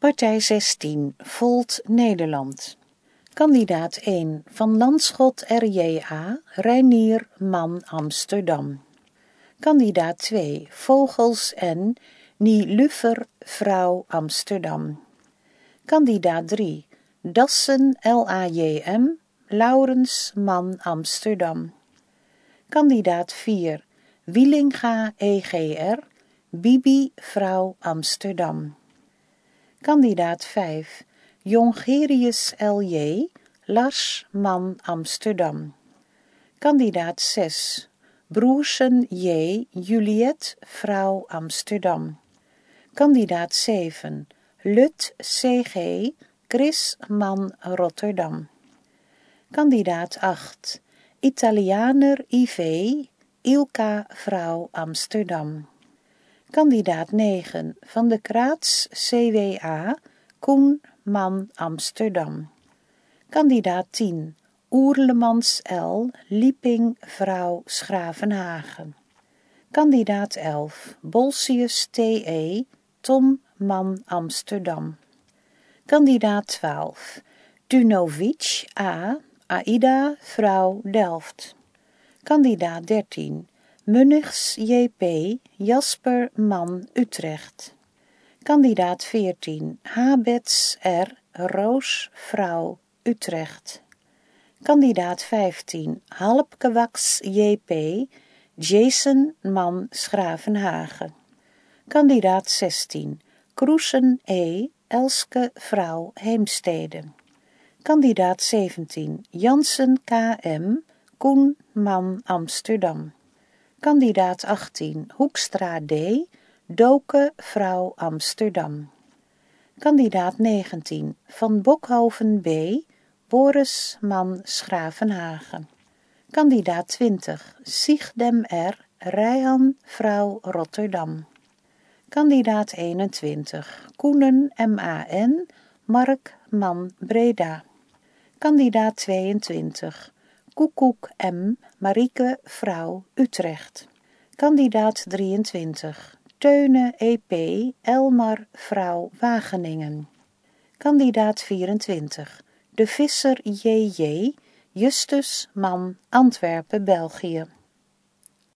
Partij 16, Volt Nederland. Kandidaat 1 van Landschot R.J.A., Reinier, man Amsterdam. Kandidaat 2, Vogels N. Nieluffer, vrouw Amsterdam. Kandidaat 3, Dassen L.A.J.M., Laurens, man Amsterdam. Kandidaat 4, Wielinga E.G.R., Bibi, vrouw Amsterdam. Kandidaat 5, Jongerius L.J., Lars, man Amsterdam. Kandidaat 6, Broersen J. Juliet, vrouw Amsterdam. Kandidaat 7, Lut C.G., Chris, man Rotterdam. Kandidaat 8, Italianer I.V., Ilka, vrouw Amsterdam. Kandidaat 9, Van de Kraats C.W.A., Koen, man Amsterdam. Kandidaat 10, Oerlemans L., Lieping, vrouw Schravenhagen. Kandidaat 11, Bolsius T.E., Tom, man Amsterdam. Kandidaat 12, Dunovic A., Aida, vrouw Delft. Kandidaat 13, Munnigs J.P., Jasper, man Utrecht. Kandidaat 14, Habets R., Roos, vrouw Utrecht. Kandidaat 15, Halpkewaks J.P., Jason, man Schravenhagen. Kandidaat 16, Kroesen E., Elske, vrouw Heemstede. Kandidaat 17, Jansen K.M., Koen, man Amsterdam. Kandidaat 18, Hoekstra D., Doke, vrouw Amsterdam. Kandidaat 19, Van Bokhoven B., Boris, man Schravenhagen. Kandidaat 20, Siegdem R., Rijhan, vrouw Rotterdam. Kandidaat 21, Koenen M.A.N., Mark, man Breda. Kandidaat 22, Koekoek M., Marieke, vrouw Utrecht. Kandidaat 23, Teune E.P., Elmar, vrouw Wageningen. Kandidaat 24, De Visser J.J., Justus, man Antwerpen, België.